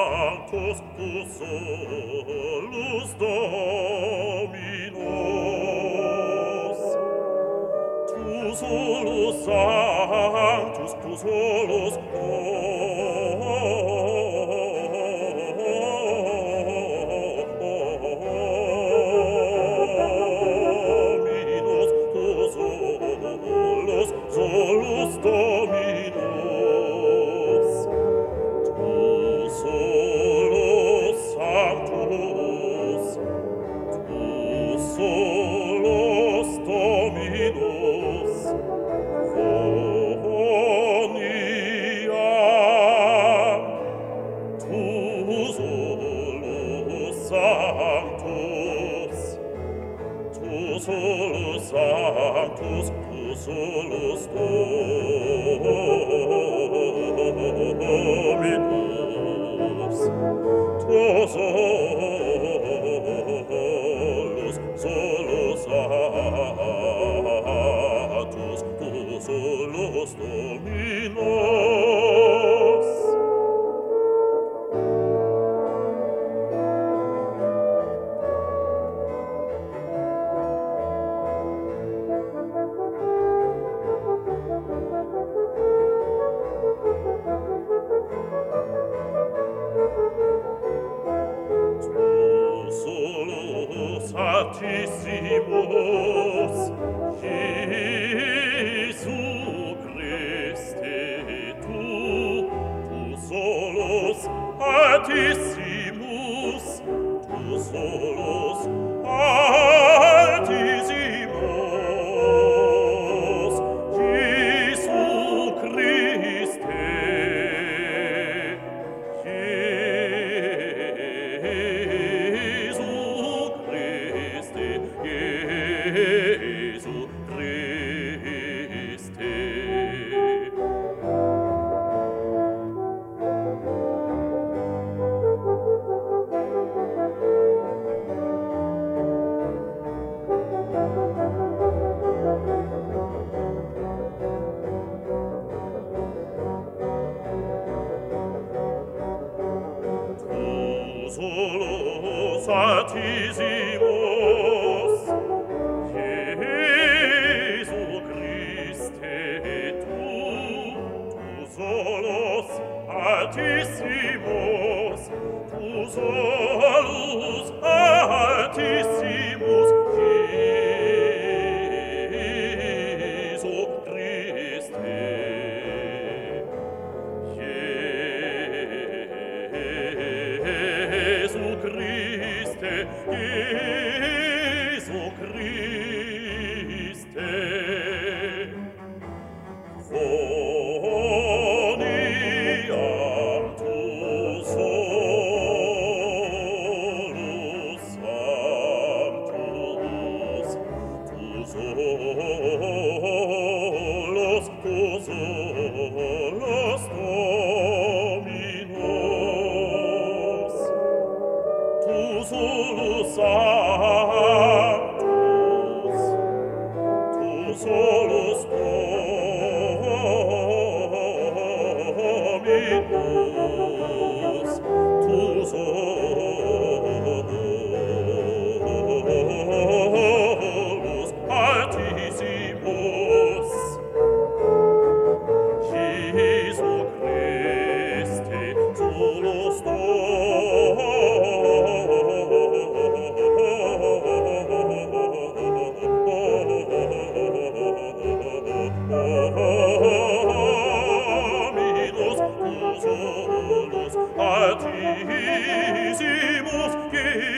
sanctus tu solus Dominus. Tu solus sanctus, tu solus Dominus, tu solus Dominus. Tu solus sanctus, tu solus Dominus. Voniam, tu solus sanctus, tu solus sanctus, tu solus Dominus. Tu solus, solus sanctus, tu solus Dominus. Altissimus, Iesu Christe, tu solus Altissimus, tu solus Altissimus, Iesu Christe, Iesu Christe. Tu solus Altissimus, Iesu Christe, tu solus Altissimus, tu solus Altissimus, Iesu Christe, Iesu Christe, Iesu Christe. Voniam, tu solus sanctus, tu solus Dominus. Tu solus sanctus, tu solus Dominus, tu solus Altissimus, Iesu Christe, solus Dominus, tu solus Altissimus,